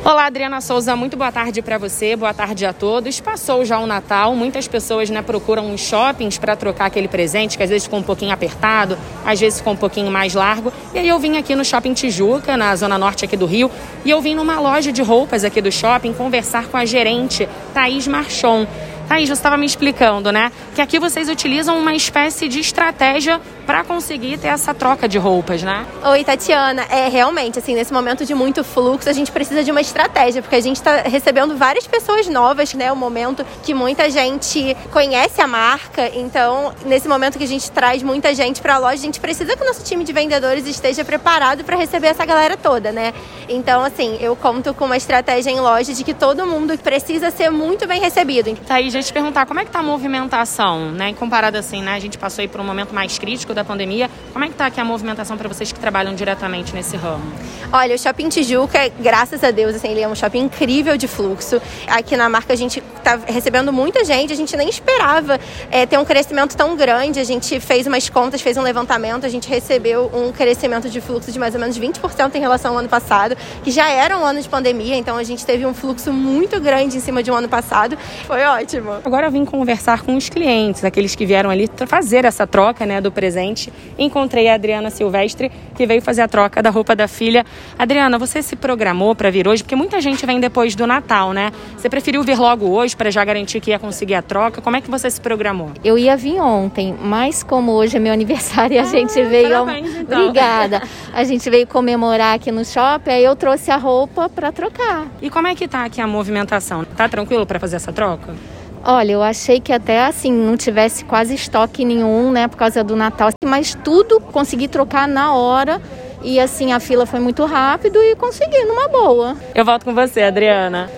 Olá, Adriana Souza, muito boa tarde para você, boa tarde a todos. Passou já o Natal, muitas pessoas procuram os shoppings para trocar aquele presente, que às vezes ficou um pouquinho apertado, às vezes ficou um pouquinho mais largo. E aí eu vim aqui no Shopping Tijuca, na zona norte aqui do Rio, e eu vim numa loja de roupas aqui do shopping conversar com a gerente, Thaís Marchon. Thaís, você estava me explicando, que aqui vocês utilizam uma espécie de estratégia para conseguir ter essa troca de roupas, Oi, Tatiana. Realmente, nesse momento de muito fluxo, a gente precisa de uma estratégia, porque a gente está recebendo várias pessoas novas, o momento que muita gente conhece a marca. Então, nesse momento que a gente traz muita gente para a loja, a gente precisa que o nosso time de vendedores esteja preparado para receber essa galera toda, Então, eu conto com uma estratégia em loja de que todo mundo precisa ser muito bem recebido. Thaís, deixa eu te perguntar, como é que tá a movimentação, Comparado a gente passou aí por um momento mais crítico da pandemia, como é que tá aqui a movimentação para vocês que trabalham diretamente nesse ramo? Olha, o Shopping Tijuca, graças a Deus, ele é um shopping incrível de fluxo. Aqui na marca a gente tá recebendo muita gente, a gente nem esperava ter um crescimento tão grande. A gente fez umas contas, fez um levantamento, a gente recebeu um crescimento de fluxo de mais ou menos 20% em relação ao ano passado, que já era um ano de pandemia, então a gente teve um fluxo muito grande em cima de um ano passado. Foi ótimo. Agora eu vim conversar com os clientes, aqueles que vieram ali fazer essa troca, do presente. Encontrei a Adriana Silvestre, que veio fazer a troca da roupa da filha. Adriana, você se programou para vir hoje? Porque muita gente vem depois do Natal, Você preferiu vir logo hoje para já garantir que ia conseguir a troca? Como é que você se programou? Eu ia vir ontem, mas como hoje é meu aniversário, a gente veio... Parabéns, então. Obrigada. A gente veio comemorar aqui no shopping, aí eu trouxe a roupa para trocar. E como é que tá aqui a movimentação? Tá tranquilo para fazer essa troca? Olha, eu achei que até não tivesse quase estoque nenhum, por causa do Natal, mas tudo consegui trocar na hora e a fila foi muito rápido e consegui numa boa. Eu volto com você, Adriana.